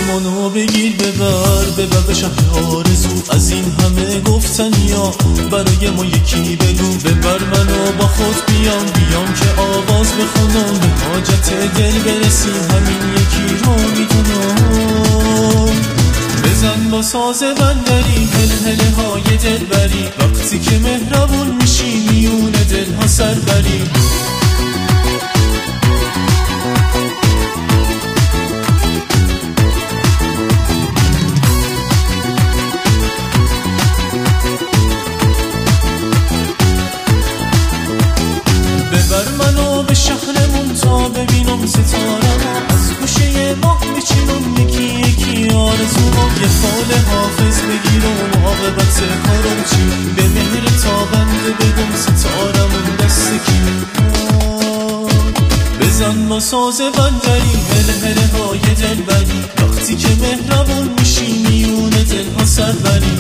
دستمونو بگیر ببر به شهر آرزو. از این همه گفتن یا برای ما یکی بگو. ببر منو با خود بیام که آواز بخونم. به حاجت دل برسیم همین یکی رو میدونم. بزن با ساز بندری هل های دل بری. وقتی که مهربون میشی میون دل ها سر بری. ببر منو به شهرمون تا ببینم ستاره‌مو. از گوشه ماه میچینم یکی آرزومو. یه فال حافظ بگیرم عاقبت کارم چی. به مهر تابنده بگم ستاره‌مون دست کی. بزن با ساز بندری هل های دل بری. وقتی که مهربون میشی میون دل ها سر بری.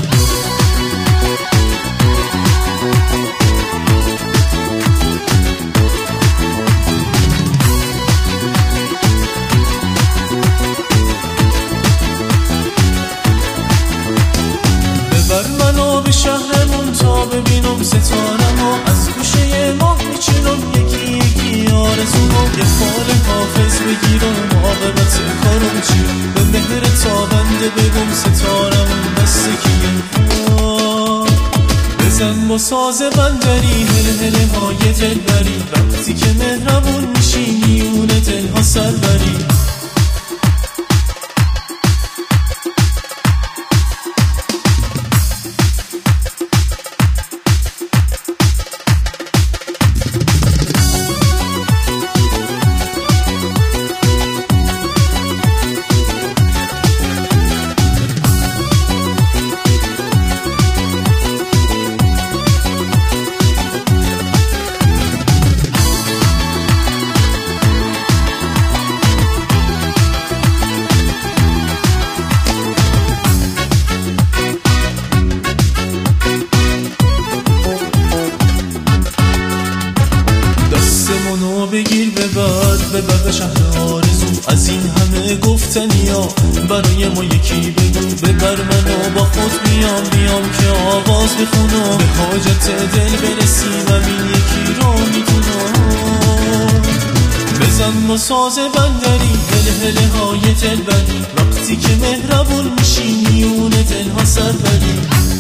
ببر منو به شهرمون تا ببینم ستاره‌مو. از گوشه ماه میچینم یکی آرزومو. یه فال حافظ بگیرم عاقبت کارم چی. به مهر تابنده بگم ستاره‌مون دست کیه. بزن با ساز بندری هل های دل بری. وقتی که مهربون میشی میون دل ها سر بری. دستمونو بگیر ببر به شهر آرزو. از این همه گفتنیا برای ما یکی بگو. ببر منو با خود بیام که آواز بخونم. به حاجت دل برسیم همین یکی رو میدونم. بزن با ساز بندری هل های دل بری. وقتی که مهربون میشی میون دل ها سر بری.